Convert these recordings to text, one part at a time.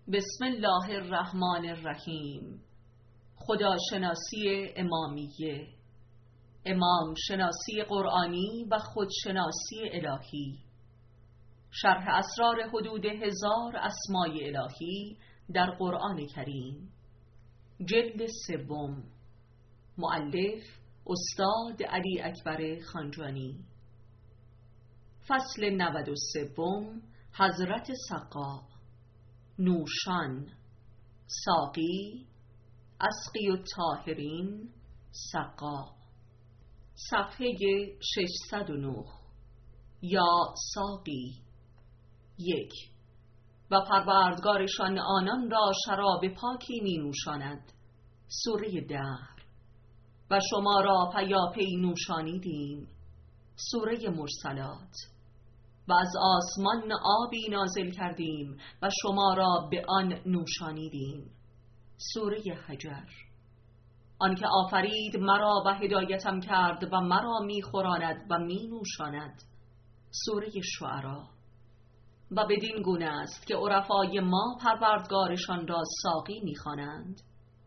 بسم الله الرحمن الرحیم. خداشناسی امامیه، امام شناسی قرآنی و خودشناسی الهی. شرح اسرار حدود 1000 اسمای الهی در قرآن کریم، جلد 3. مؤلف استاد علی اکبر خانجانی. فصل 93. حضرت سقا. نوشان، ساقی، اسقی الطاهرین، سقا. صفحه 609. یا ساقی. 1. و پروردگارشان آنان را شراب پاکی می نوشاند. سوره دهر. و شما را پیاپی نوشانیدیم. سوره مرسلات. و از آسمان آبی نازل کردیم و شما را به آن نوشانیدیم. سوره حجر. آنکه آفرید مرا و هدایتم کرد و مرا می خوراند و می نوشاند. سوره شعرا. و بدین گونه است که عرفای ما پروردگارشان را ساقی می خوانند.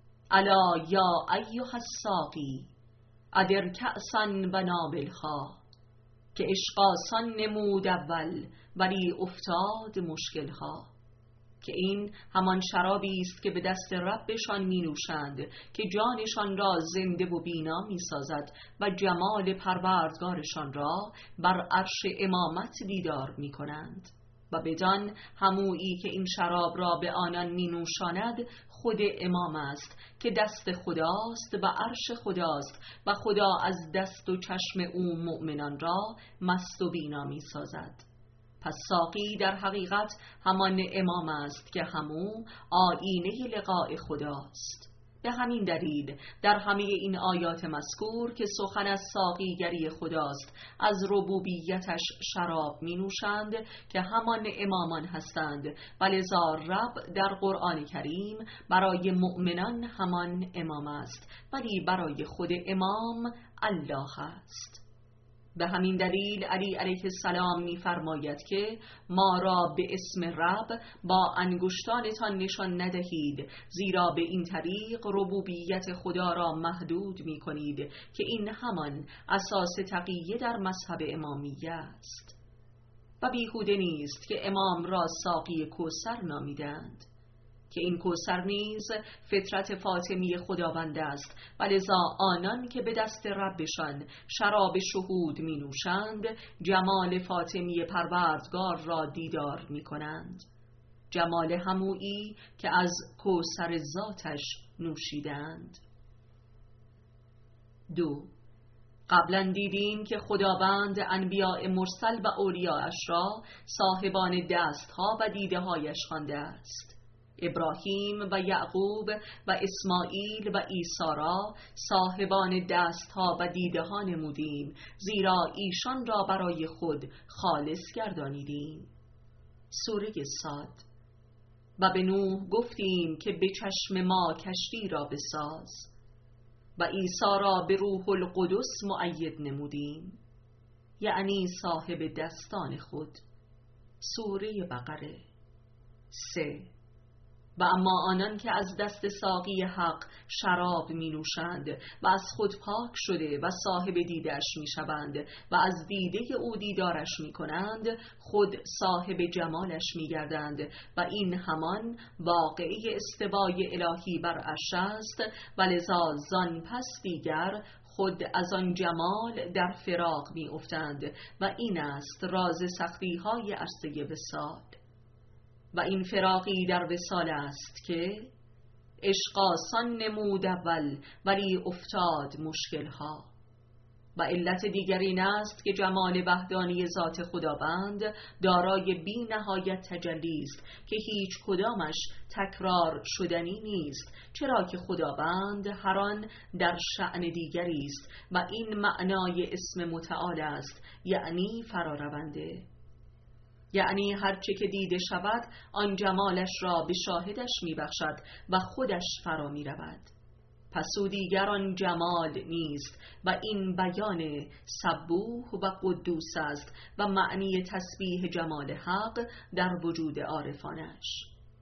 الا یا ایها الساقی ادر کأسا و نابلها، که عشق آسان نمود اول ولی افتاد مشکلها. که این همان شرابی است که به دست ربشان می نوشند که جانشان را زنده و بینا می سازد و جمال پروردگارشان را بر عرش امامت دیدار می کنند. و بدان همویی که این شراب را به آنان می نوشاند خود امام است که دست خداست و عرش خداست و خدا از دست و چشم او مؤمنان را مست و بینا می سازد. پس ساقی در حقیقت همان امام است که همو آیینه لقاء خداست. به همین دلیل در همه این آیات مذکور که سخن از ساقیگری خداست از ربوبیتش شراب می نوشند که همان امامان هستند و لذا رب در قرآن کریم برای مؤمنان همان امام است، ولی برای خود امام الله است. به همین دلیل علی علیه السلام می فرماید که ما را به اسم رب با انگشتانتان نشان ندهید، زیرا به این طریق ربوبیت خدا را محدود می کنید که این همان اساس تقیه در مذهب امامیه است. و بیهوده نیست که امام را ساقی کوثر نامیدند، که این کوثر نیز فطرت فاطمی خداوند است و لذا آنان که به دست ربشان شراب شهود می نوشند جمال فاطمی پروردگار را دیدار می کنند، جمال همویی که از کوثر ذاتش نوشیدند. 2. قبلا دیدیم که خداوند انبیاء مرسل و اولیاءش را صاحبان دستها و دیده هایش خوانده است. ابراهیم و یعقوب و اسماعیل و عیسی را صاحبان دستها و دیده ها نمودیم، زیرا ایشان را برای خود خالص گردانیدیم. سوره صاد. و به نوح گفتیم که به چشم ما کشتی را بساز، و عیسی را به روح القدس مؤید نمودیم، یعنی صاحب دستان خود. سوره بقره. 3. و اما آنان که از دست ساقی حق شراب می نوشند و از خود پاک شده و صاحب دیدش می شوند و از دیده او دیدارش می کنند خود صاحب جمالش می گردند و این همان واقعه استوای الهی بر عرش است و لذا زان پس دیگر خود از آن جمال در فراق می افتند و این است راز سختی های عرصه وصال. و این فراقی در وصال است که عشق آسان نمود اول ولی افتاد مشکلها. و علت دیگر این است که جمال وحدانی ذات خداوند دارای بی نهایت تجلی است که هیچ کدامش تکرار شدنی نیست، چرا که خداوند هر آن در شأن دیگری است و این معنای اسم متعال است، یعنی فرارونده، یعنی هرچه که دیده شود آن جمالش را به شاهدش می بخشد و خودش فرا می رود. پس او دیگر آن جمال نیست و این بیان سبوح و قدوس است و معنی تسبیح جمال حق در وجود عارفانش.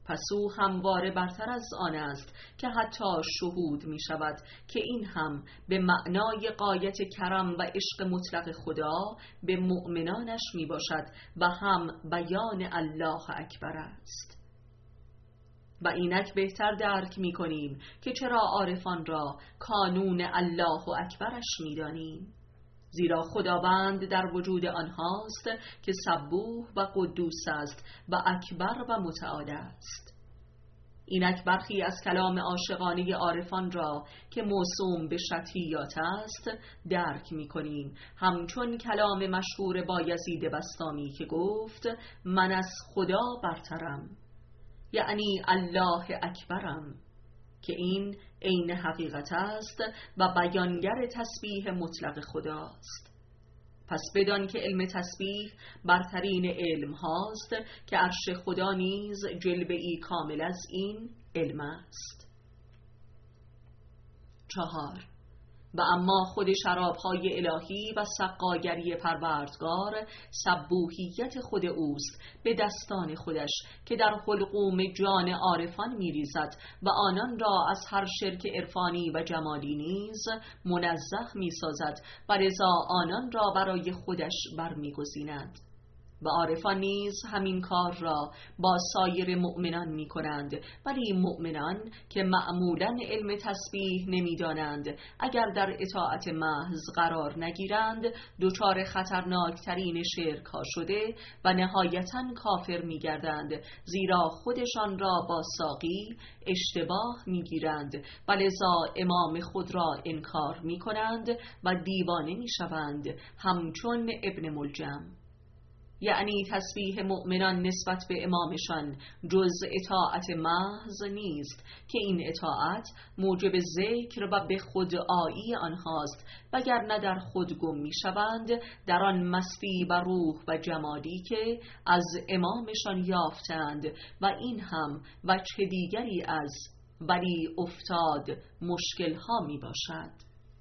پس او همواره برتر از آن است که حتی شهود می شود که این هم به معنای غایت کرم و عشق مطلق خدا به مؤمنانش می باشد و هم بیان الله اکبر است. و اینک بهتر درک می کنیم که چرا عارفان را کانون الله اکبرش می دانیم، زیرا خداوند در وجود آنهاست که سبوح و قدوس است و اکبر و متعال است. اینک برخی از کلام عاشقانه عارفان را که موسوم به شطحیات است درک می کنیم، همچون کلام مشهور بایزید بسطامی که گفت من از خدا برترم، یعنی الله اکبرم، که این عین حقیقت است و بیانگر تسبیح مطلق خداست. پس بدان که علم تسبیح برترین علم هاست که عرش خدا نیز جلوه‌ای کامل از این علم است. 4. و اما خود شرابهای الهی و سقاگری پروردگار سبوحیت خود اوست به دستان خودش که در حلقوم جان عارفان میریزد و آنان را از هر شرک عرفانی و جمالی نیز منزه میسازد و لذا آنان را برای خودش برمیگزیند. و عارفان نیز همین کار را با سایر مؤمنان می کنند، ولی مؤمنان که معمولاً علم تسبیح نمی دانند اگر در اطاعت محض قرار نگیرند دچار خطرناکترین شرک ها شده و نهایتاً کافر می گردند، زیرا خودشان را با ساقی اشتباه می گیرند و لذا امام خود را انکار می کنند و دیوانه می شوند، همچون ابن ملجم. یعنی تسبیح مؤمنان نسبت به امامشان جز اطاعت محض نیست که این اطاعت موجب ذکر و به خودآیی آنهاست، وگرنه در خود گم می شوند در آن مستی و روح و جمالی که از امامشان یافتند و این هم وجه دیگری از ولی افتاد مشکل ها می باشد.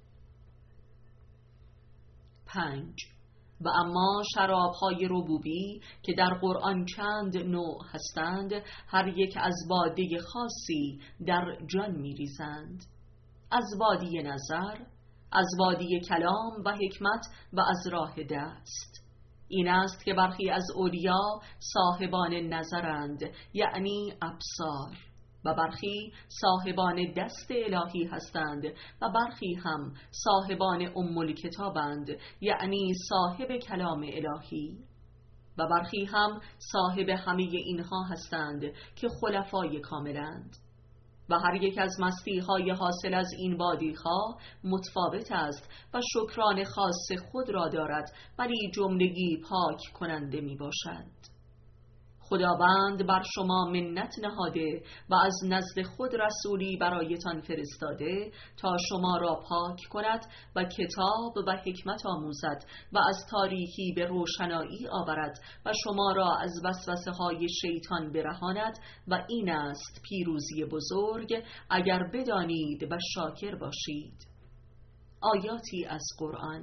5. و اما شرابهای ربوبی که در قرآن چند نوع هستند هر یک از باده خاصی در جان می‌ریزند، از وادی نظر، از وادی کلام و حکمت و از راه دست. این است که برخی از اولیا صاحبان نظرند، یعنی ابصار، و برخی صاحبان دست الهی هستند و برخی هم صاحبان الکتابند، یعنی صاحب کلام الهی، و برخی هم صاحب همه اینها هستند که خلفای کاملند. و هر یک از مستی-های حاصل از این وادی‌ها متفاوت است و شکران خاص خود را دارد، ولی جملگی پاک کننده می باشد. خداوند بر شما منت نهاده و از نزد خود رسولی برایتان فرستاده تا شما را پاک کند و کتاب و حکمت آموزد و از تاریکی به روشنایی آورد و شما را از وسوسه های شیطان برهاند و این است پیروزی بزرگ اگر بدانید و شاکر باشید. آیاتی از قرآن.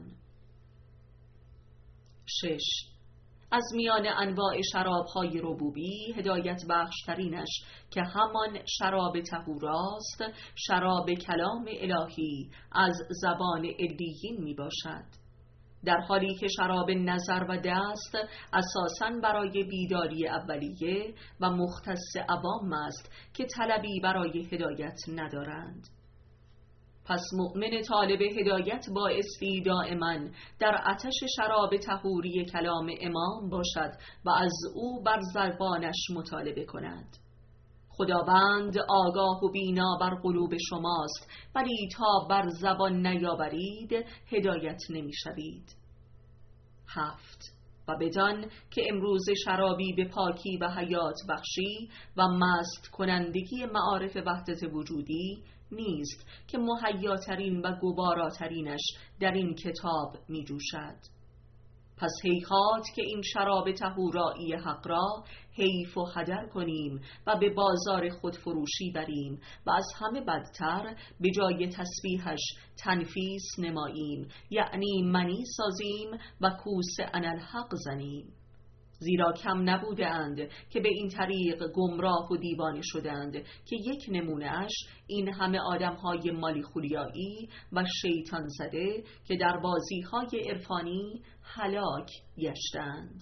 6. از میان انواع شرابهای ربوبی هدایت بخشترینش که همان شراب طهوراست شراب کلام الهی از زبان علیین می باشد، در حالی که شراب نظر و دست اساساً برای بیداری اولیه و مختص عوام است که طلبی برای هدایت ندارند. پس مؤمن طالب هدایت بایستی دائما در آتش شراب طهوری کلام امام باشد و از او بر زبانش مطالبه کند. خداوند آگاه و بینا بر قلوب شماست، ولی تا بر زبان نیاورید هدایت نمی‌شوید. 7. و بدان که امروز شرابی به پاکی و حیات بخشی و مست کنندگی معارف وحدت وجودی نیست که مهیاترین و گواراترینش در این کتاب می جوشد. پس هیهات که این شراب طهورایی حق را حیف و هدر کنیم و به بازار خود فروشی بریم و از همه بدتر به جای تسبیحش تنفیس نماییم، یعنی منی سازیم و کوس انالحق زنیم. زیرا کم نبودند که به این طریق گمراه و دیوانه شدند که یک نمونه‌اش این همه آدم‌های مالیخولیایی و شیطان زده که در بازی‌های عرفانی هلاک گشتند.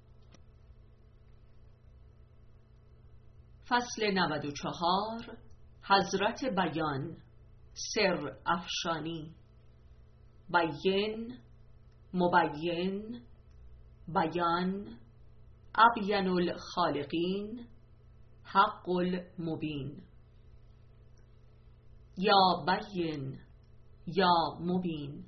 فصل 94. حضرت بیان، سر افشانی. بین، مبین، بیان، ابین الخالقین، حق المبین. یا بین، یا مبین.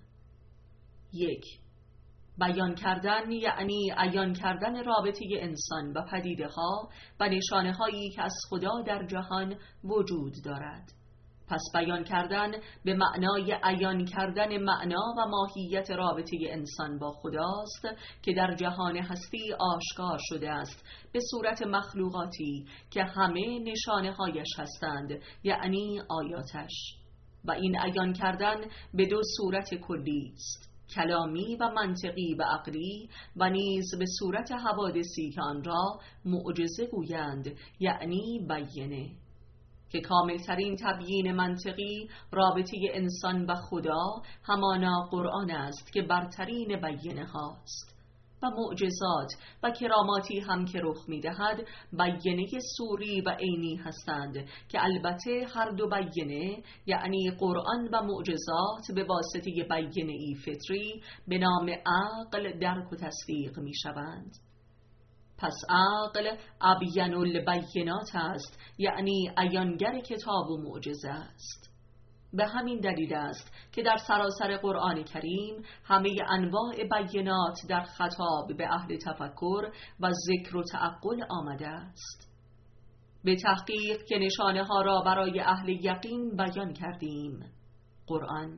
1. بیان کردن یعنی عیان کردن رابطه انسان و پدیده ها و نشانه هایی که از خدا در جهان وجود دارد. پس بیان کردن به معنای عیان کردن معنا و ماهیت رابطه انسان با خداست که در جهان هستی آشکار شده است به صورت مخلوقاتی که همه نشانه هایش هستند، یعنی آیاتش. و این عیان کردن به 2 صورت کلی است: کلامی و منطقی و عقلی، و نیز به صورت حوادثی که آن را معجزه گویند، یعنی بینه، که کاملترین تبیین منطقی رابطه انسان و خدا همانا قرآن است که برترین بینه هاست، و معجزات و کراماتی هم که رخ می‌دهد بینه صوری و عینی هستند که البته هر 2 بینه یعنی قرآن و معجزات به واسطه بینه‌ای فطری به نام عقل درک و تصدیق می‌شوند. پس عقل ابین البینات است، یعنی عیانگر کتاب و معجزه است. به همین دلیل است که در سراسر قرآن کریم همه انواع بینات در خطاب به اهل تفکر و ذکر و تعقل آمده است. به تحقیق که نشانه ها را برای اهل یقین بیان کردیم، قرآن،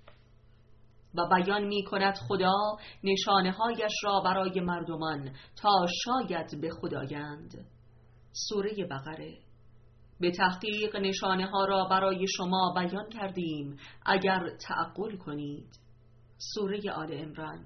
و بیان می کند خدا نشانه هایش را برای مردمان تا شاید به خدایند، سوره بقره. به تحقیق نشانه ها را برای شما بیان کردیم اگر تعقل کنید، سوره آل عمران.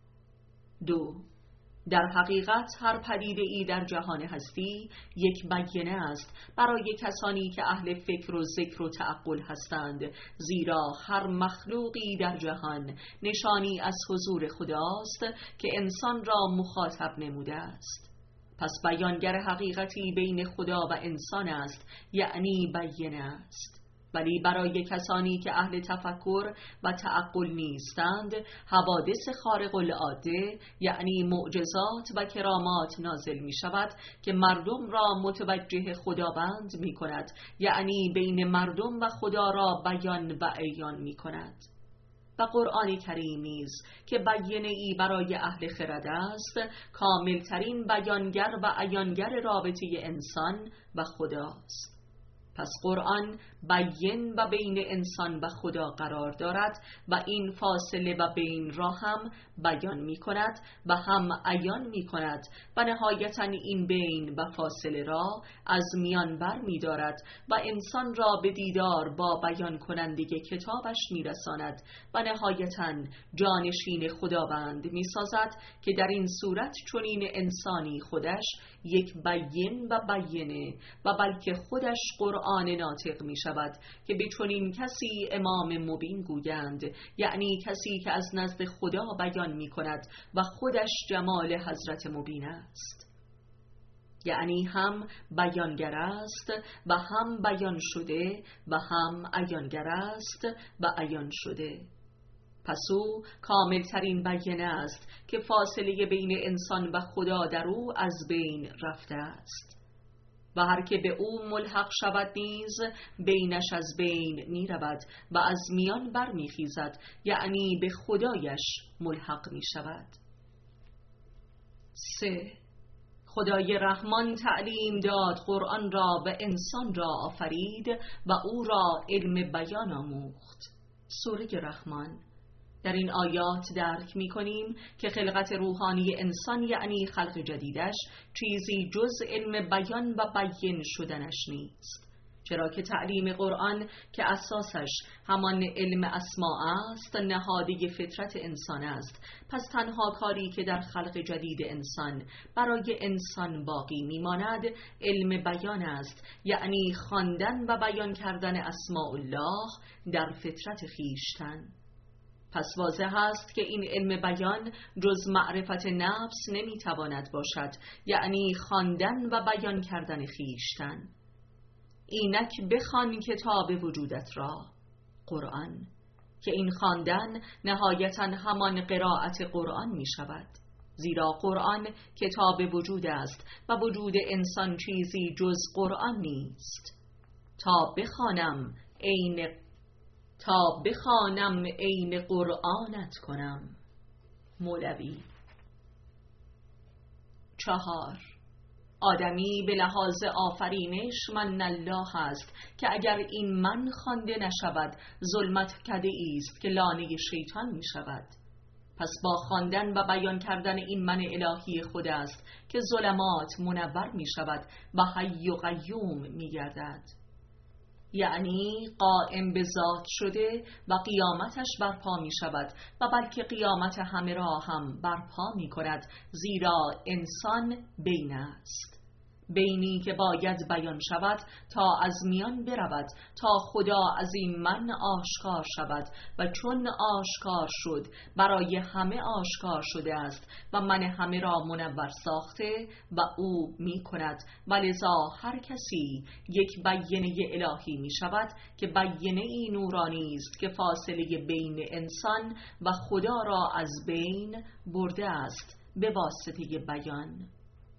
2. در حقیقت هر پدیده ای در جهان هستی یک بینه است برای کسانی که اهل فکر و ذکر و تعقل هستند، زیرا هر مخلوقی در جهان نشانی از حضور خداست که انسان را مخاطب نموده است. پس بیانگر حقیقتی بین خدا و انسان است، یعنی بینه است. ولی برای کسانی که اهل تفکر و تعقل نیستند، حوادث خارق العاده یعنی معجزات و کرامات نازل می شود که مردم را متوجه خداوند می کند، یعنی بین مردم و خدا را بیان و عیان می کند. و قرآن کریم نیز که بینه ای برای اهل خرد است، کاملترین بیانگر و عیانگر رابطه انسان و خداست. پس قرآن بین و بین انسان و خدا قرار دارد و این فاصله و بین را هم بیان می کند و هم عیان می کند و نهایتاً این بین و فاصله را از میان بر می دارد و انسان را به دیدار با بیان کننده کتابش می رساند و نهایتاً جانشین خداوند می سازد که در این صورت چنین انسانی خودش یک بین و بینه و بلکه خودش قرآن ناطق می شود که به چنین کسی امام مبین گویند، یعنی کسی که از نزد خدا بیان می کند و خودش جمال حضرت مبین است، یعنی هم بیانگر است و هم بیان شده و هم عیانگر است و عیان شده. پس او کاملترین بینه است که فاصله بین انسان و خدا در او از بین رفته است و هر که به او ملحق شود نیز بینش از بین می رود و از میان بر می خیزد، یعنی به خدایش ملحق می شود. 3. خدای رحمان تعلیم داد قرآن را و انسان را آفرید و او را علم بیان آموخت، سوره رحمان. در این آیات درک می کنیم که خلقت روحانی انسان یعنی خلق جدیدش چیزی جز علم بیان و بیان شدنش نیست، چرا که تعلیم قرآن که اساسش همان علم اسماء است نهاده فطرت انسان است. پس تنها کاری که در خلق جدید انسان برای انسان باقی میماند علم بیان است، یعنی خواندن و بیان کردن اسماء الله در فطرت خویشتن. پس واضح است که این علم بیان جز معرفت نفس نمیتواند باشد، یعنی خواندن و بیان کردن خویشتن. اینک بخوان کتاب وجودت را، قرآن، که این خواندن نهایتاً همان قرائت قرآن می شود، زیرا قرآن کتاب وجود است و وجود انسان چیزی جز قرآن نیست. تا بخوانم عین قرآنت کنم. مولوی. 4. آدمی به لحاظ آفرینش من الله است که اگر این من خوانده نشود ظلمت کده است که لانه شیطان می شود. پس با خواندن و بیان کردن این من الهی خود است که ظلمات منور می شود و حی و قیوم می گردد، یعنی قائم به ذات شده و قیامتش برپا می شود و بلکه قیامت همه را هم برپا می کند، زیرا انسان بین است، بینی که باید بیان شود تا از میان برود تا خدا از این من آشکار شود و چون آشکار شد برای همه آشکار شده است و من همه را منور ساخته و او می کند و لذا هر کسی یک بیینه الهی می شود که بیینه ای نورانی است که فاصله بین انسان و خدا را از بین برده است به واسطه بیان.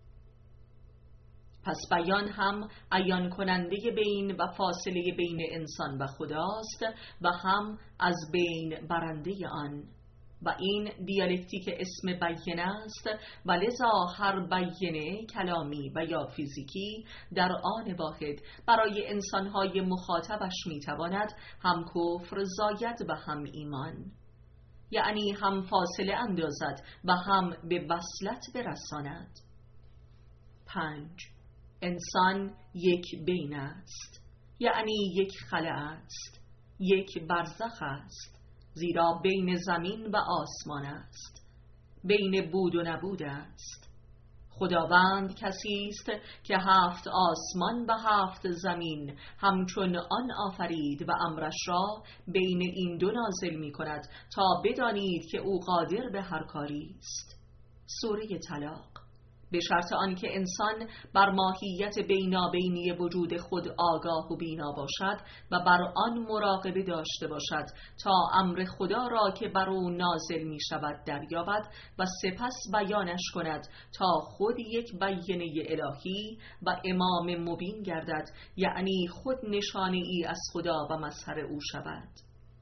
پس بیان هم عیان کننده بین و فاصله بین انسان و خداست و هم از بین برنده آن، و این دیالکتیک اسم بیینه است و لذا هر بیینه کلامی و یا فیزیکی در آن واحد برای انسانهای مخاطبش میتواند هم کفر زاید و هم ایمان، یعنی هم فاصله اندازد و هم به وصلت برساند. 5. انسان یک بین است، یعنی یک خلأ است، یک برزخ است، زیرا بین زمین و آسمان است، بین بود و نبود است. خداوند کسی است که 7 آسمان و 7 زمین همچون آن آفرید و امرش را بین این دو نازل می کند تا بدانید که او قادر به هر کاری است. سوره طلاق. به شرط آنکه انسان بر ماهیت بینابینی وجود خود آگاه و بینا باشد و بر آن مراقبه داشته باشد تا امر خدا را که بر او نازل می شود دریابد و سپس بیانش کند تا خود یک بیینه الهی و امام مبین گردد، یعنی خود نشانه ای از خدا و مظهر او شود.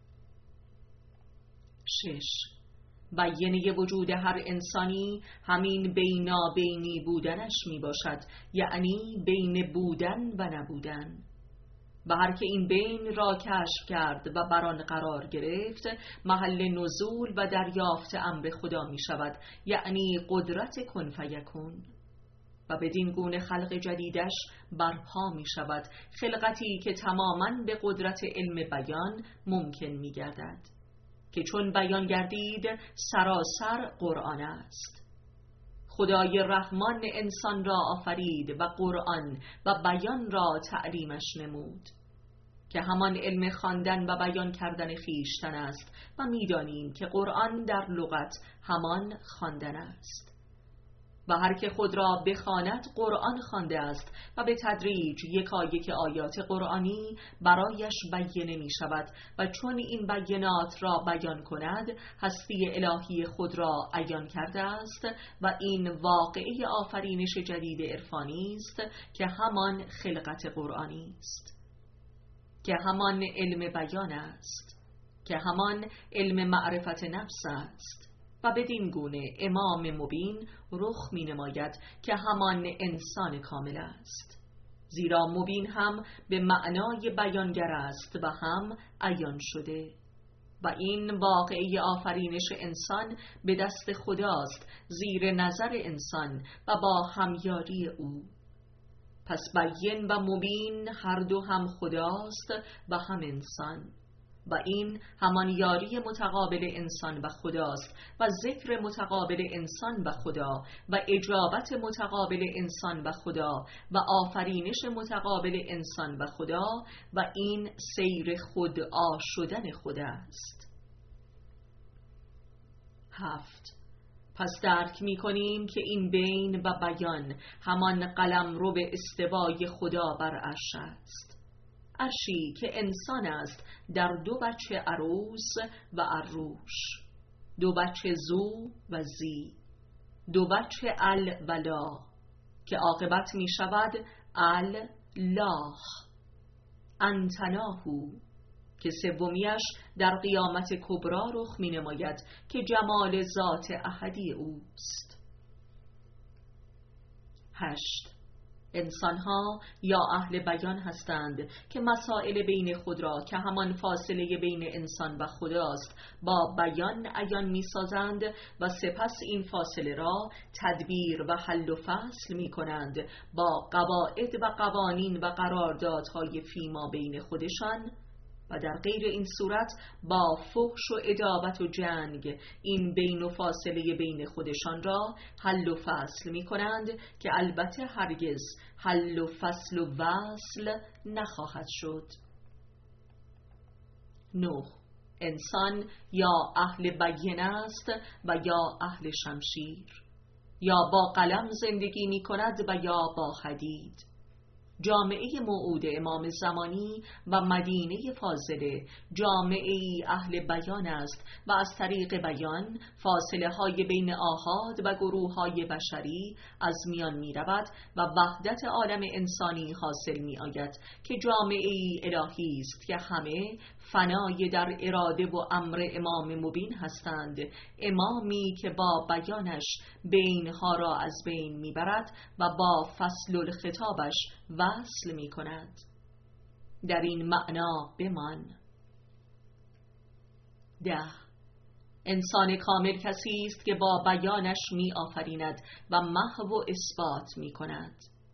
6. بیینه وجود هر انسانی همین بینابینی بودنش می باشد، یعنی بین بودن و نبودن، و هر که این بین را کشف کرد و بر آن قرار گرفت محل نزول و دریافت امر خدا می شود، یعنی قدرت کن فیکون، و بدین گونه خلق جدیدش برپا می شود، خلقتی که تماماً به قدرت علم بیان ممکن می گردد که چون بیان گردید سراسر قرآن است. خدای رحمان انسان را آفرید و قرآن و بیان را تعلیمش نمود که همان علم خواندن و بیان کردن خویشتن است و می‌دانیم که قرآن در لغت همان خواندن است و هر که خود را بخواند قرآن خوانده است و به تدریج یکایک آیات قرآنی برایش بیانه می شود و چون این بیانات را بیان کند هستی الهی خود را عیان کرده است و این واقعه آفرینش جدید عرفانی است که همان خلقت قرآنی است، که همان علم بیان است، که همان علم معرفت نفس است، و بدین گونه امام مبین رخ می نماید که همان انسان کامل است، زیرا مبین هم به معنای بیانگر است و هم عیان شده، و این واقعه آفرینش انسان به دست خداست زیر نظر انسان و با همیاری او. پس بیین و مبین هر دو هم خداست و هم انسان، و این همان یاری متقابل انسان و خداست و ذکر متقابل انسان و خدا و اجابت متقابل انسان و خدا و آفرینش متقابل انسان و خدا و این سیر خودآ شدن خدا است. 7. پس درک می کنیم که این بین و بیان همان قلمرو به استوای خدا بر عرش است، عرشی که انسان است در دو بچه عروس و عروش، دو بچه زو و زی، دو بچه ال و لا، که عاقبت می شود ال لاخ انتناهو، که سومیش در قیامت کبرا رخ می نماید که جمال ذات احدی اوست. 8. انسانها یا اهل بیان هستند که مسائل بین خود را که همان فاصله بین انسان و خداست با بیان عیان می سازند و سپس این فاصله را تدبیر و حل و فصل می کنند با قواعد و قوانین و قراردادهای فیما بین خودشان، و در غیر این صورت با فحش و عداوت و جنگ این بین و فاصله بین خودشان را حل و فصل می کنند که البته هرگز حل و فصل و وصل نخواهد شد. 9. انسان یا اهل بیان است و یا اهل شمشیر، یا با قلم زندگی می کند و یا با حدید. جامعه موعود امام زمانی و مدینه فاضله جامعه اهل بیان است و از طریق بیان فاصله های بین آحاد و گروه های بشری از میان می رود و وحدت عالم انسانی حاصل می آید که جامعه الهی است که همه فنای در اراده و امر امام مبین هستند، امامی که با بیانش بینها را از بین میبرد و با فصل الخطابش وصل می کند. در این معنا بمان. 10. انسان کامل کسی است که با بیانش می آفریند و محو و اثبات می کند.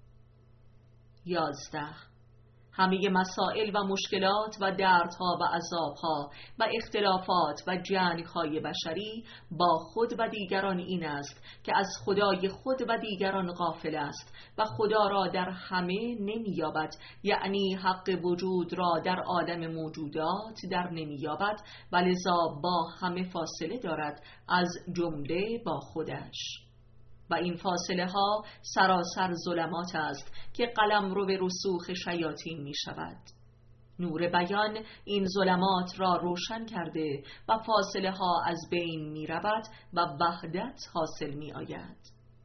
11. همه مسائل و مشکلات و دردها و عذابها و اختلافات و جنگهای بشری با خود و دیگران این است که از خدای خود و دیگران غافل است و خدا را در همه نمی‌یابد، یعنی حق وجود را در عالم موجودات در نمی‌یابد و لذا با همه فاصله دارد از جمله با خودش. و این فاصله ها سراسر ظلمات است که قلمرو به رسوخ شیاطین می شود. نور بیان این ظلمات را روشن کرده و فاصله ها از بین می رود و وحدت حاصل می آید.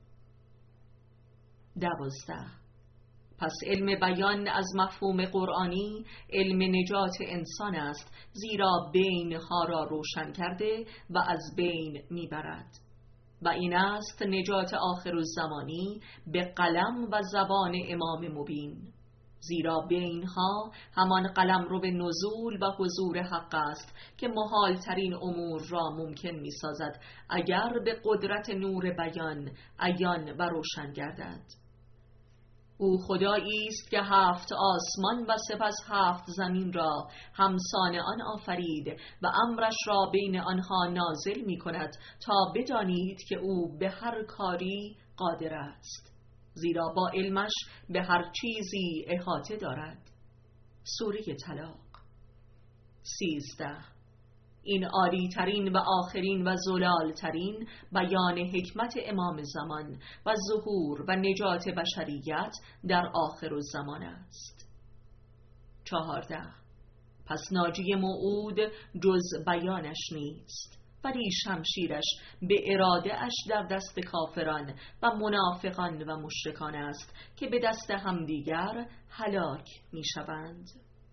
12. پس علم بیان از مفهوم قرآنی علم نجات انسان است، زیرا بینها را روشن کرده و از بین می برد. و این است نجات آخرالزمانی به قلم و زبان امام مبین، زیرا بینها همان قلمرو به نزول و حضور حق است که محال ترین امور را ممکن می سازد اگر به قدرت نور بیان عیان و روشن گردد. او خدایی است که 7 آسمان و سپس 7 زمین را همسان آن آفرید و امرش را بین آنها نازل می کند تا بدانید که او به هر کاری قادر است، زیرا با علمش به هر چیزی احاطه دارد. سوره طلاق. 13. این عالی ترین و آخرین و زلال ترین بیان حکمت امام زمان و ظهور و نجات بشریت در آخرالزمان است. 14. پس ناجی موعود جز بیانش نیست، ولی شمشیرش به اراده اش در دست کافران و منافقان و مشرکان است که به دست همدیگر هلاک می شوند.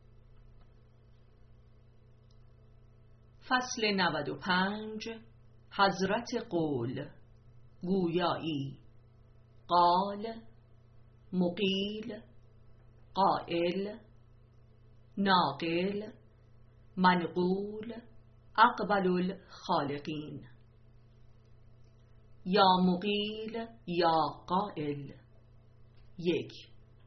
فصل 95. حضرت قول، گویایی. قال، مقیل، قائل، ناقل، منقول، اقبل الخالقین. یا مقیل یا قائل. 1.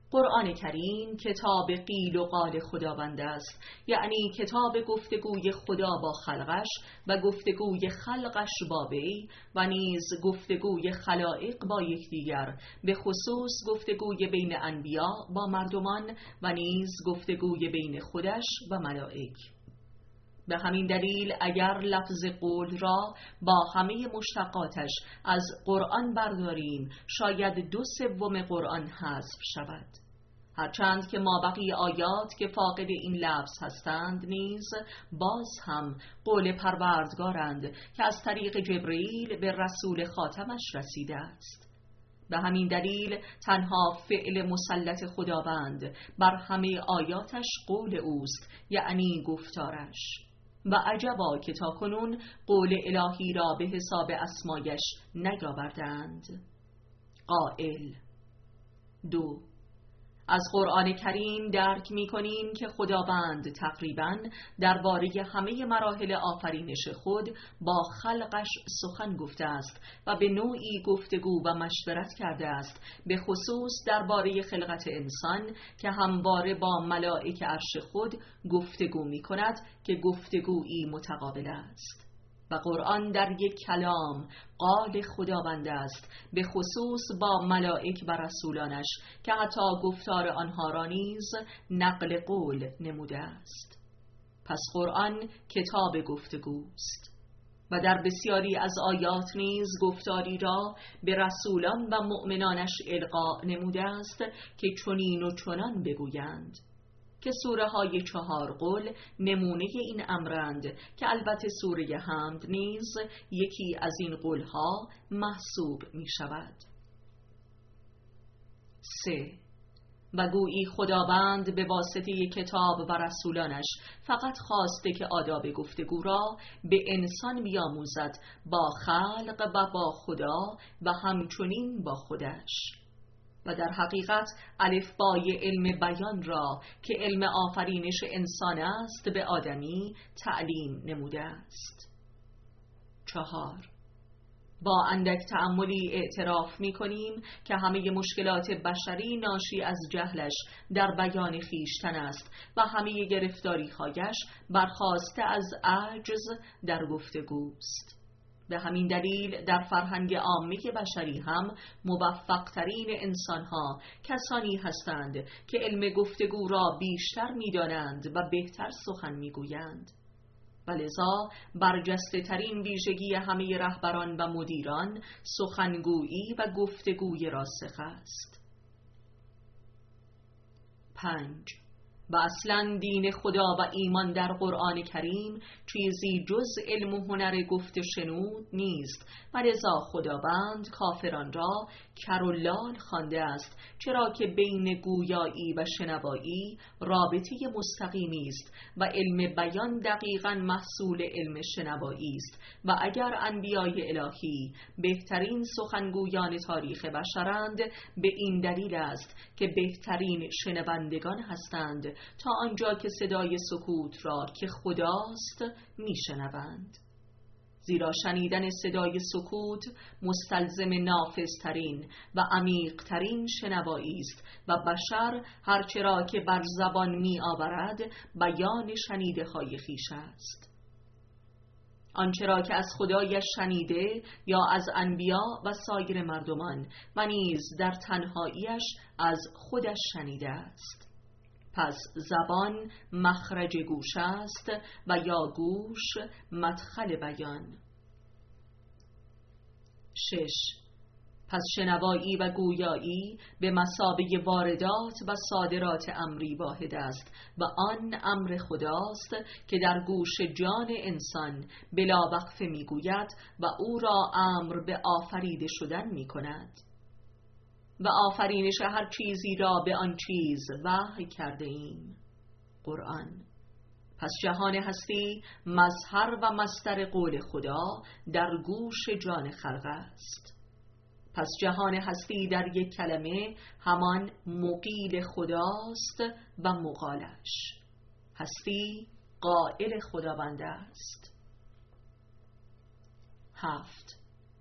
قرآن کریم کتاب قیل و قال خداوند است، یعنی کتاب گفتگوی خدا با خلقش و گفتگوی خلقش با وی و نیز گفتگوی خلائق با یکدیگر، به خصوص گفتگوی بین انبیا با مردمان و نیز گفتگوی بین خودش و ملائک. به همین دلیل اگر لفظ قول را با همه مشتقاتش از قرآن برداریم، شاید 2/3 قرآن حذف شود. هرچند که مابقی آیات که فاقد این لفظ هستند نیز باز هم قول پروردگارند که از طریق جبرئیل به رسول خاتمش رسیده است. به همین دلیل تنها فعل مسلط خداوند بر همه آیاتش قول اوست، یعنی گفتارش. و عجبا که تاکنون قول الهی را به حساب اسمایش نیاوردند. قائل. 2. از قرآن کریم درک می کنیم که خداوند تقریباً درباره همه مراحل آفرینش خود با خلقش سخن گفته است و به نوعی گفتگو و مشورت کرده است، به خصوص درباره خلقت انسان که همواره با ملائک عرش خود گفتگو می کند که گفتگویی متقابل است. و قرآن در یک کلام قال خداوند است، به خصوص با ملائک و رسولانش که حتی گفتار آنها را نیز نقل قول نموده است. پس قرآن کتاب گفتگوست و در بسیاری از آیات نیز گفتاری را به رسولان و مؤمنانش القا نموده است که چنین و چنان بگویند، که سوره های 4 قل نمونه این امرند که البته سوره حمد نیز یکی از این قلها محسوب می شود. 3. و گویی خداوند به واسطه کتاب و رسولانش فقط خواسته که آداب گفتگو را به انسان بیاموزد با خلق و با خدا و همچنین با خودش. و در حقیقت الفبای علم بیان را که علم آفرینش انسان است به آدمی تعلیم نموده است. 4. با اندک تأملی اعتراف می کنیم که همه مشکلات بشری ناشی از جهلش در بیان خویشتن است و همه گرفتاری‌هایش برخاسته از عجز در گفتگوست. به همین دلیل در فرهنگ عامه بشری هم موفق‌ترین انسان‌ها کسانی هستند که علم گفتگو را بیشتر می‌دانند و بهتر سخن می‌گویند. و لذا برجسته ترین ویژگی همه رهبران و مدیران سخنگویی و گفتگوی راسخ است. 5. و اصلا دین خدا و ایمان در قرآن کریم چیزی جز علم و هنر گفت شنود نیست و لذا خداوند کافران را کراللال خوانده است، چرا که بین گویایی و شنوایی رابطه مستقیمی است و علم بیان دقیقاً محصول علم شنوایی است. و اگر انبیای الهی بهترین سخنگویان تاریخ بشرند، به این دلیل است که بهترین شنوندگان هستند، تا آنجا که صدای سکوت را که خداست میشنوند. زیرا شنیدن صدای سکوت مستلزم نافذترین و عمیقترین شنوایی است و بشر هرچرا که بر زبان می آورد بیان شنیده های خویش است. آنچرا که از خدایش شنیده یا از انبیا و سایر مردمان و نیز در تنهاییش از خودش شنیده است. پس زبان مخرج گوش است و یا گوش مدخل بیان. 6. پس شنوایی و گویایی به مثابه واردات و صادرات امری واحد است و آن امر خداست که در گوش جان انسان بلا وقفه میگوید و او را امر به آفریده شدن میکند و آفرینش هر چیزی را به آن چیز وحی کرده ایم. قرآن. پس جهان هستی مظهر و مصدر قول خدا در گوش جان خلق است. پس جهان هستی در یک کلمه همان مقیل خداست و مقالش. هستی قائل خداوند است. 7.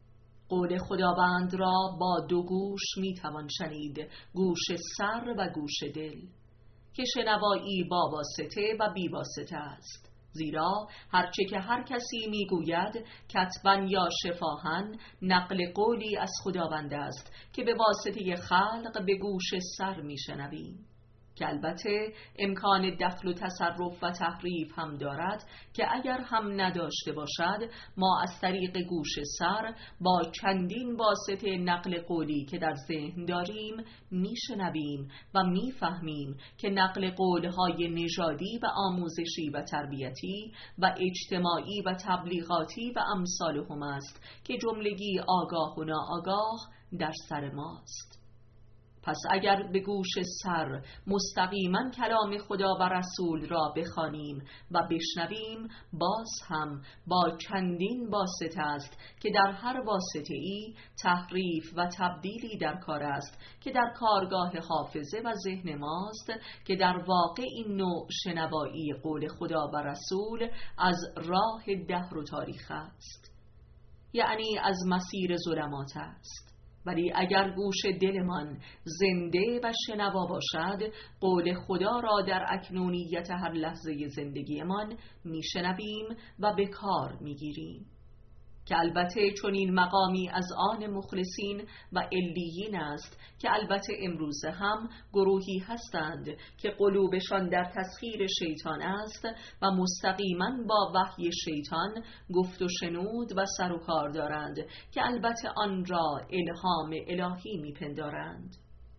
قول خداوند را با دو گوش میتوان شنید، گوش سر و گوش دل، که شنوایی با واسطه و بی واسطه است. زیرا هرچه که هر کسی میگوید کتباً یا شفاهاً نقل قولی از خداوند است که به واسطه خلق به گوش سر میشنویم، که البته امکان دخل و تصرف و تحریف هم دارد، که اگر هم نداشته باشد ما از طریق گوش سر با چندین واسطه نقل قولی که در ذهن داریم میشنویم و میفهمیم که نقل قولهای نژادی و آموزشی و تربیتی و اجتماعی و تبلیغاتی و امثالهم است که جملگی آگاه و ناآگاه در سر ماست. پس اگر به گوش سر مستقیما کلام خدا و رسول را بخوانیم و بشنویم، باز هم با چندین واسطه است که در هر واسطه ای تحریف و تبدیلی در کار است که در کارگاه حافظه و ذهن ماست، که در واقع این نوع شنوایی قول خدا و رسول از راه دهر و تاریخ است، یعنی از مسیر ظلمات است. ولی اگر گوش دلمان زنده و شنوا باشد، قول خدا را در اکنونیت هر لحظه زندگیمان میشنویم و به کار میگیریم، که البته چون این مقامی از آن مخلصین و علیین است، که البته امروزه هم گروهی هستند که قلوبشان در تسخیر شیطان است و مستقیما با وحی شیطان گفت و شنود و سر و کار دارند، که البته آن را الهام الهی میپندارند.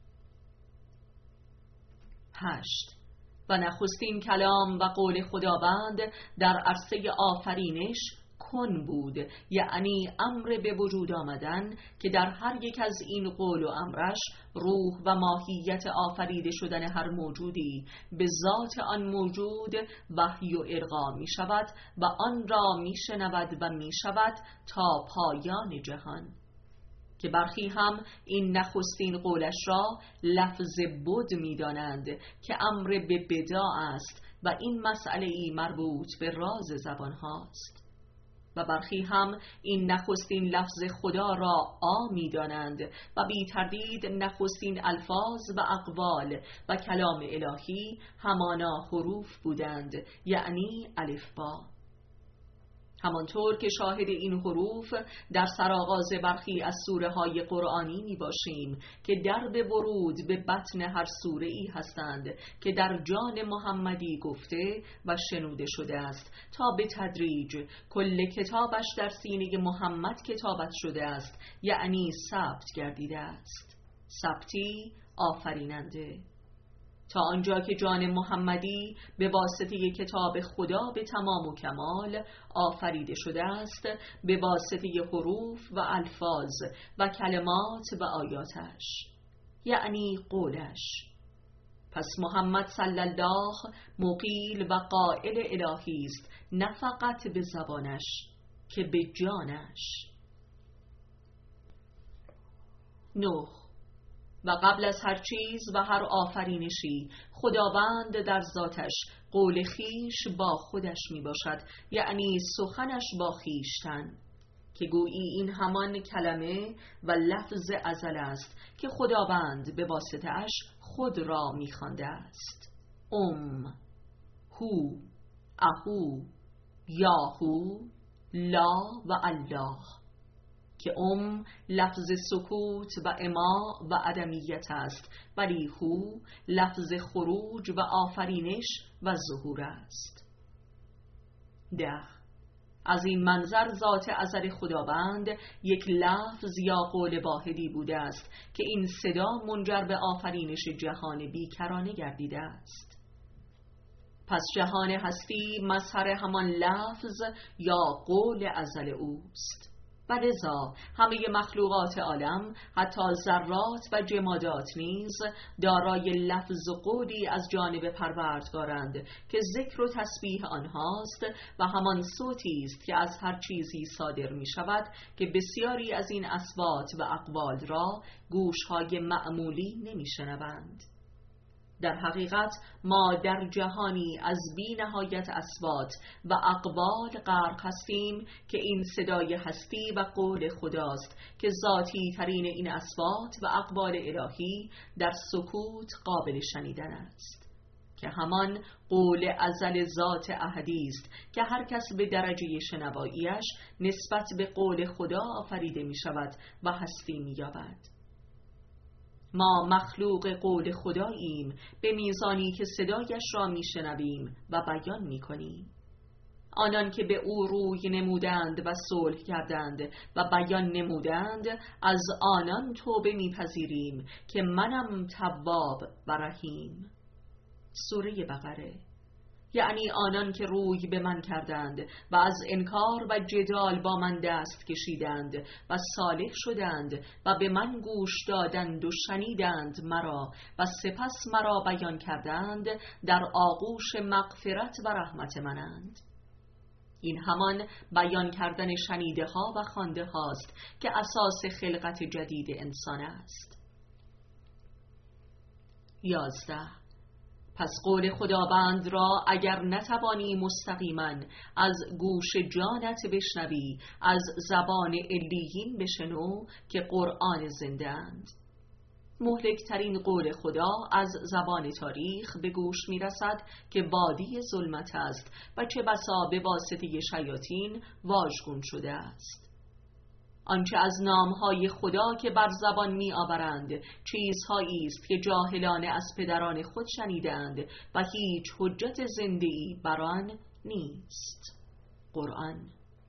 8. و نخستین کلام و قول خداوند در عرصه آفرینش کن بود، یعنی امر به وجود آمدن، که در هر یک از این قول و امرش روح و ماهیت آفریده شدن هر موجودی به ذات آن موجود وحی و ارغام می شود و آن را می شنود و می شود تا پایان جهان. که برخی هم این نخستین قولش را لفظ بد می دانند که امر به بداع است و این مسئله مربوط به راز زبان هاست، و برخی هم این نخستین لفظ خدا را می دانند و بی تردید نخستین الفاظ و اقوال و کلام الهی همانا حروف بودند، یعنی الف با. همانطور که شاهد این حروف در سرآغاز برخی از سوره های قرآنی می باشیم که در به ورود به بطن هر سوره ای هستند که در جان محمدی گفته و شنوده شده است، تا به تدریج کل کتابش در سینه محمد کتابت شده است، یعنی ثبت گردیده است. ثبتی آفریننده، تا آنجا که جان محمدی به واسطه کتاب خدا به تمام و کمال آفریده شده است، به واسطه حروف و الفاظ و کلمات و آیاتش، یعنی قولش. پس محمد صلی الله مقیل و قائل الهی است، نه فقط به زبانش که به جانش. 9. و قبل از هر چیز و هر آفرینشی خداوند در ذاتش قول خیش با خودش می باشد، یعنی سخنش با خیشتن، که گویی این همان کلمه و لفظ ازل است که خداوند به واسطه اش خود را می خوانده است. هو، اهو، یاهو، لا و الله، که لفظ سکوت و اما و عدمیت است، ولی هو لفظ خروج و آفرینش و ظهور است. 10. از این منظر ذات ازل خداوند یک لفظ یا قول واحدی بوده است که این صدا منجر به آفرینش جهان بیکرانه گردیده است. پس جهان هستی مظهر همان لفظ یا قول ازل اوست، و لذا همه مخلوقات عالم، حتی ذرات و جمادات نیز دارای لفظ و قولی از جانب پروردگارند که ذکر و تسبیح آنهاست، و همان صوتی است که از هر چیزی صادر می شود که بسیاری از این اصوات و اقوال را گوشهای معمولی نمی شنوند. در حقیقت ما در جهانی از بی نهایت اصوات و اقوال غرق هستیم که این صدای هستی و قول خداست که ذاتی ترین این اصوات و اقوال الهی در سکوت قابل شنیدن است، که همان قول ازل ذات احدی است که هر کس به درجه شنواییش نسبت به قول خدا آفریده می شود و هستی می یابد. ما مخلوق قول خداییم به میزانی که صدایش را می شنویم و بیان می کنیم. آنان که به او روی نمودند و صلح کردند و بیان نمودند، از آنان توبه می پذیریم که منم تواب و رحیم. سوره بقره. یعنی آنان که روی به من کردند و از انکار و جدال با من دست کشیدند و صالح شدند و به من گوش دادند و شنیدند مرا و سپس مرا بیان کردند، در آغوش مغفرت و رحمت منند. این همان بیان کردن شنیده ها و خوانده هاست که اساس خلقت جدید انسان است. 11. پس قول خداوند را اگر نتوانی مستقیما از گوش جانت بشنوی، از زبان علیین بشنو که قرآن زنده اند. مهلکترین قول خدا از زبان تاریخ به گوش می رسد که وادی ظلمت است و چه بسا به واسطه شیاطین واژگون شده است. آنچه از نامهای خدا که بر زبان می آورند چیزهایی است که جاهلان از پدران خود شنیدند و هیچ حجت زنده‌ای بر آن نیست. قرآن.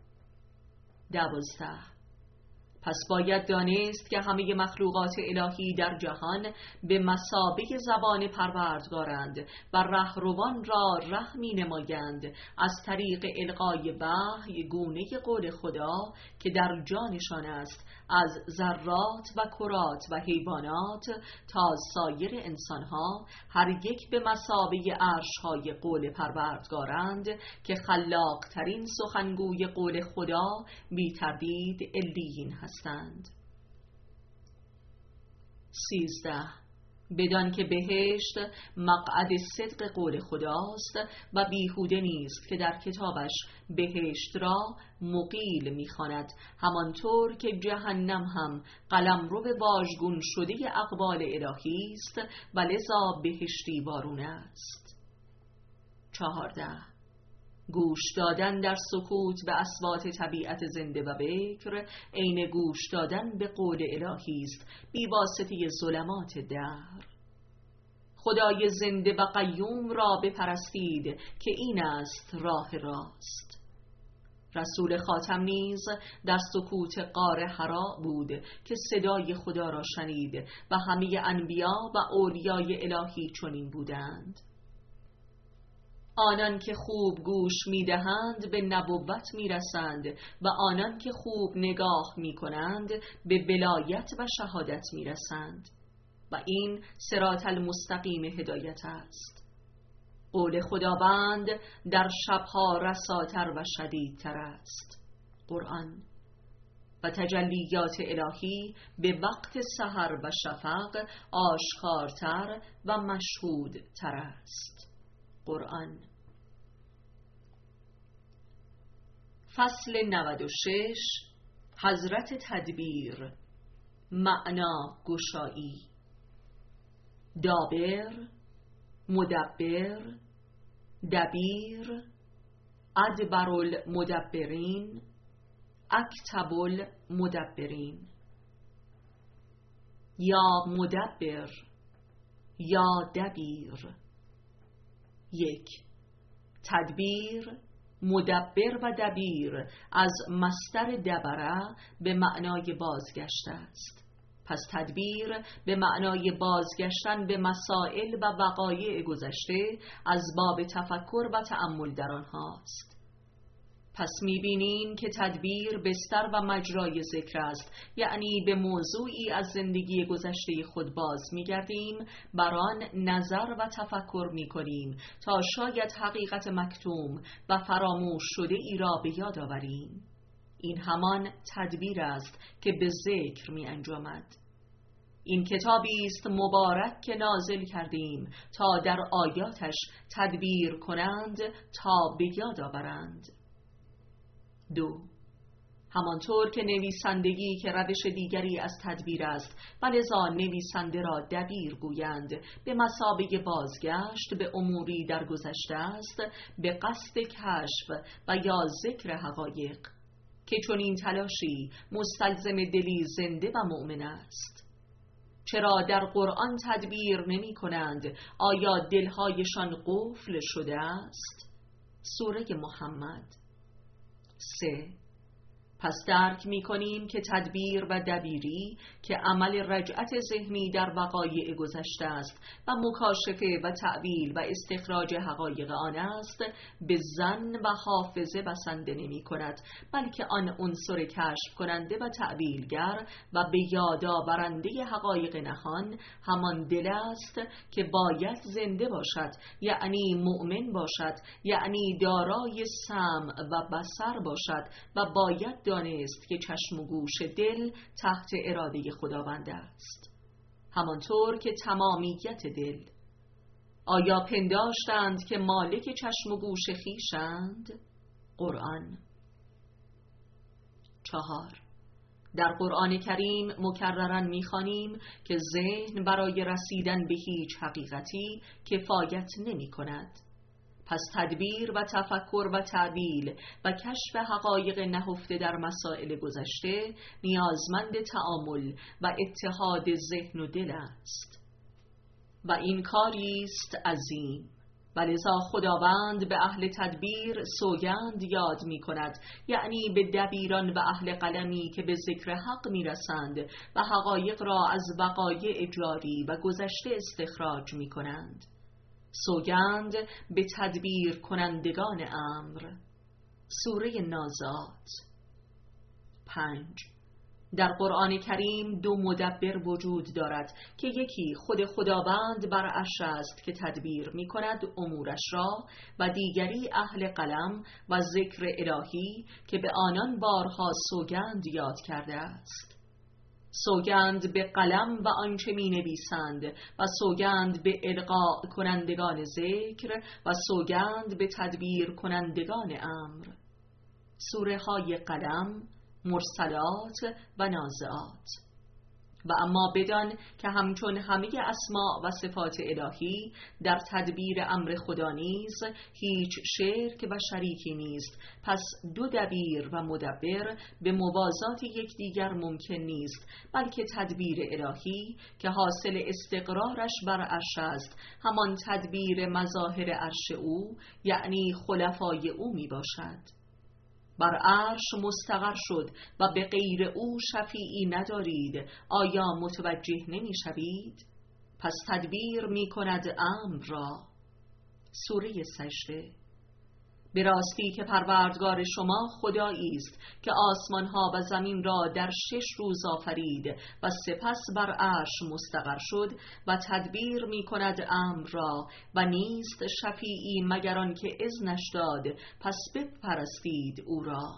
12. پس باید دانست که همه مخلوقات الهی در جهان به مثابه زبان پروردگارند و رهروان را ره می نمایند از طریق القای وحی گونه قول خدا که در جانشان است، از ذرات و کرات و حیوانات تا سایر انسانها، هر یک به مثابه عرش‌های قول پروردگارند که خلاق‌ترین سخنگوی قول خدا بی تردید علیین هستند. 13. بدان که بهشت مقعد صدق قول خداست و بیهوده نیست که در کتابش بهشت را مقیل می‌خواند، همانطور که جهنم هم قلمرو واژگون شده اقوال الهی است و لذا بهشتی وارونه است. 14. گوش دادن در سکوت به اصوات طبیعت زنده و بکر عین گوش دادن به قول الهی است بی واسطه ظلمات دهر. خدای زنده و قیوم را بپرستید که این است راه راست. رسول خاتم نیز در سکوت غار حرا بود که صدای خدا را شنید و همه انبیا و اولیای الهی چنین بودند. آنان که خوب گوش می‌دهند به نبوت می‌رسند و آنان که خوب نگاه می‌کنند به ولایت و شهادت می‌رسند و این صراط المستقیم هدایت است. قول خداوند در شبها رساتر و شدیدتر است. قرآن. و تجلیات الهی به وقت سحر و شفق آشکارتر و مشهودتر است. قرآن. فصل 96. حضرت تدبیر. معنا گشایی. دابر، مدبر، دبیر، ادبر المدبرین، اکتب المدبرین. یا مدبر، یا دبیر. 1. تدبیر، مدبر و دبیر از مصدر دبره به معنای بازگشت است. پس تدبیر به معنای بازگشتن به مسائل و وقایع گذشته از باب تفکر و تأمل در آنهاست. پس می‌بینیم که تدبیر بستر و مجرای ذکر است، یعنی به موضوعی از زندگی گذشته خود باز می‌گردیم، بر آن نظر و تفکر می‌کنیم تا شاید حقیقت مکتوم و فراموش شده ای را به یاد آوریم. این همان تدبیر است که به ذکر می‌انجامد. این کتابی است مبارک که نازل کردیم تا در آیاتش تدبیر کنند تا به یاد آورند. 2. همانطور که نویسندگی که روش دیگری از تدبیر است و لذا نویسنده را دبیر گویند به مثابه بازگشت به اموری در گذشته است به قصد کشف و یا ذکر حقایق، که چون این تلاشی مستلزم دلی زنده و مؤمن است. چرا در قرآن تدبیر نمی کنند؟ آیا دلهایشان قفل شده است؟ سوره محمد. 3. پس درک می کنیم که تدبیر و دبیری که عمل رجعت ذهنی در وقایع گذشته است و مکاشفه و تأویل و استخراج حقایق آن است، به ظن و حافظه بسنده نمی کند، بلکه آن عنصر کشف کننده و تأویلگر و به یاد آورنده حقایق نهان همان دل است که باید زنده باشد، یعنی مؤمن باشد، یعنی دارای سمع و بصر باشد و باید دانست که چشم و گوش دل تحت اراده خداوند است، همانطور که تمامیت دل. آیا پنداشتند که مالک چشم و گوش خویشند؟ قرآن. 4. در قرآن کریم مکرراً می‌خوانیم که ذهن برای رسیدن به هیچ حقیقتی کفایت نمی‌کند. پس تدبیر و تفکر و تعبیل و کشف حقایق نهفته در مسائل گذشته نیازمند تأمل و اتحاد ذهن و دل است و این کاری است عظیم. ولذا خداوند به اهل تدبیر سوگند یاد می کند، یعنی به دبیران و اهل قلمی که به ذکر حق می رسند و حقایق را از وقایع جاری و گذشته استخراج می کنند. سوگند به تدبیر کنندگان امر. سوره نازعات. 5. در قرآن کریم 2 مدبر وجود دارد که یکی خود خداوند بر عرش است که تدبیر می کند امورش را و دیگری اهل قلم و ذکر الهی که به آنان بارها سوگند یاد کرده است. سوگند به قلم و آنچه می نویسند و سوگند به القاء کنندگان ذکر و سوگند به تدبیر کنندگان امر. سوره های قلم، مرسلات و نازعات. و اما بدان که همچون همه اسماء و صفات الهی در تدبیر امر خدا نیز هیچ شرک و شریکی نیست، پس 2 دبیر و مدبر به موازات یکدیگر ممکن نیست، بلکه تدبیر الهی که حاصل استقرارش بر عرش است همان تدبیر مظاهر عرش او، یعنی خلفای او می باشد. بر عرش مستقر شد و به غیر او شفیعی ندارید، آیا متوجه نمی شوید؟ پس تدبیر می کند امر را. سوره سجده. به راستی که پروردگار شما خدایی است که آسمانها و زمین را در 6 روز آفرید و سپس بر عرش مستقر شد و تدبیر می کند امر را و نیست شفیعی مگر آن که اذنش داد، پس بپرستید او را.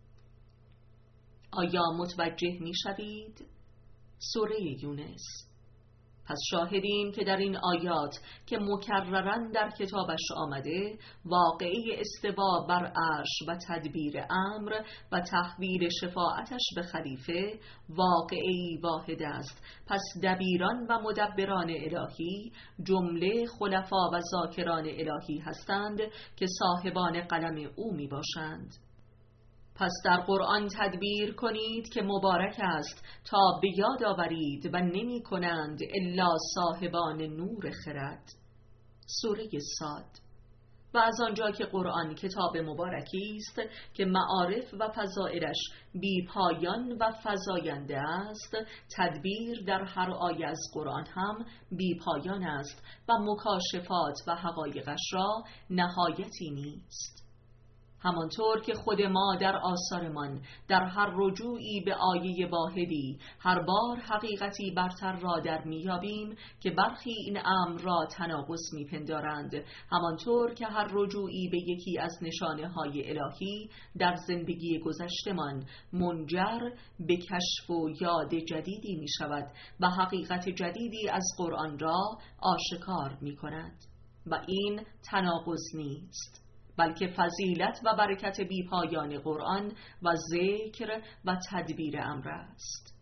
آیا متوجه می شوید؟ سوره یونس. پس شاهدیم که در این آیات که مکرراً در کتابش آمده واقعی استوا بر عرش و تدبیر امر و تحویل شفاعتش به خلیفه واقعی واحد است. پس دبیران و مدبران الهی جمله خلفا و ذاکران الهی هستند که صاحبان قلم او می باشند. پس در قرآن تدبیر کنید که مبارک است تا به یاد آورید و نمی کنند الا صاحبان نور خرد. سوره صاد. و از آنجا که قرآن کتاب مبارکی است که معارف و فضائلش بی پایان و فزاینده است، تدبیر در هر آیه از قرآن هم بی پایان است و مکاشفات و حقایقش را نهایتی نیست. همانطور که خود ما در آثارمان در هر رجوعی به آیه واحدی هر بار حقیقتی برتر را در میابیم که برخی این امر را تناقض میپندارند، همانطور که هر رجوعی به یکی از نشانه های الهی در زندگی گذشتمان منجر به کشف و یاد جدیدی می شود و حقیقت جدیدی از قرآن را آشکار می کند و این تناقض نیست، بلکه فضیلت و برکت بیپایان قرآن و ذکر و تدبیر امر است.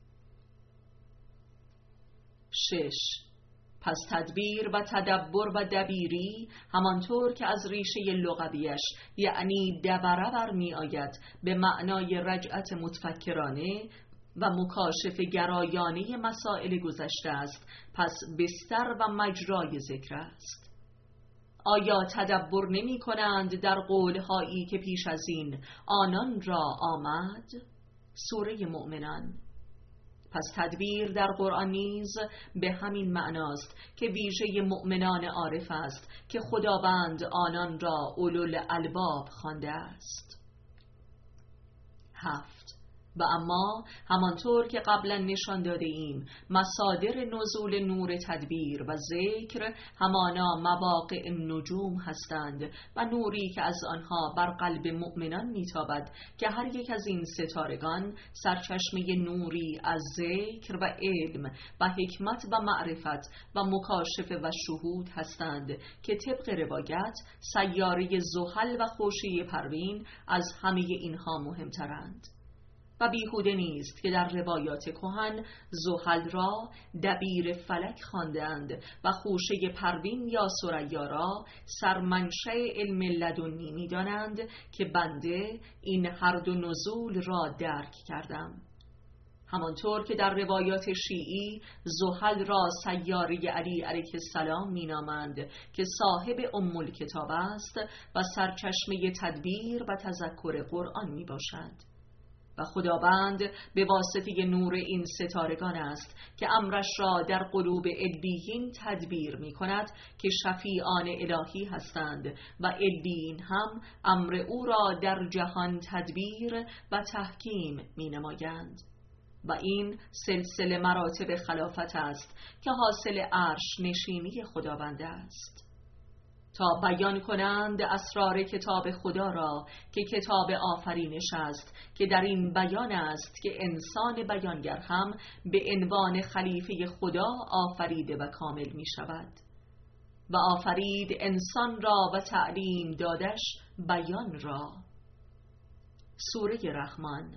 6. پس تدبیر و تدبر و دبیری همانطور که از ریشه لغویش یعنی دبره برمی آید به معنای رجعت متفکرانه و مکاشف گرایانه مسائل گذشته است، پس بستر و مجرای ذکر است. آیا تدبر نمی کنند در قولهایی که پیش از این آنان را آمد؟ سوره مؤمنان. پس تدبیر در قرآن نیز به همین معناست که ویژه مؤمنان عارف است که خداوند آنان را اولوالالباب خوانده است. 7. و اما همانطور که قبلا نشان داده ایم مصادر نزول نور تدبیر و ذکر همانا مواقع نجوم هستند و نوری که از آنها بر قلب مؤمنان میتابد که هر یک از این ستارگان سرچشمه نوری از ذکر و علم و حکمت و معرفت و مکاشفه و شهود هستند که طبق روایت سیاره زحل و خورشید پروین از همه اینها مهمترند. و بیهوده نیست که در روایات کهن زحل را دبیر فلک خواندند و خوشه پروین یا ثریا را سرمنشأ علم لدنی می‌دانند که بنده این هر دو نزول را درک کردم. همانطور که در روایات شیعی زحل را سیاره علی علیه السلام مینامند که صاحب ام الکتاب است و سرچشمه تدبیر و تذکر قرآن می باشد و خداوند به واسطه نور این ستارگان است که امرش را در قلوب علویین تدبیر می کند که شفیعان الهی هستند و علویین هم امر او را در جهان تدبیر و تحکیم می نمایند و این سلسله مراتب خلافت است که حاصل عرش نشینی خداوند است تا بیان کنند اسرار کتاب خدا را که کتاب آفرینش است که در این بیان است که انسان بیانگر هم به عنوان خلیفه خدا آفریده و کامل می شود و آفرید انسان را و تعلیم دادش بیان را. سوره رحمان.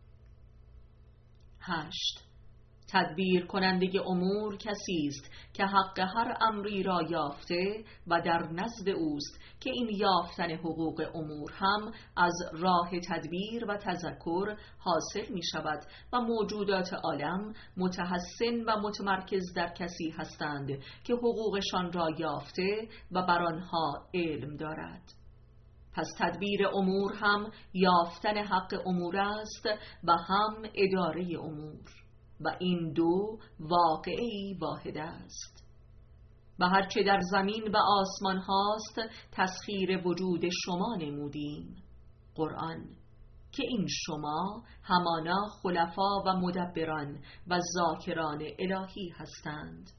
8. تدبیر کننده امور کسی است که حق هر امری را یافته و در نزد اوست که این یافتن حقوق امور هم از راه تدبیر و تذکر حاصل می شود و موجودات عالم متحسن و متمرکز در کسی هستند که حقوقشان را یافته و بر آنها علم دارد. پس تدبیر امور هم یافتن حق امور است و هم اداره امور و این دو واقعی واحد است. و هرچه در زمین و آسمان هاست تسخیر وجود شما نمودیم. قرآن که این شما همانا خلفا و مدبران و ذاکران الهی هستند.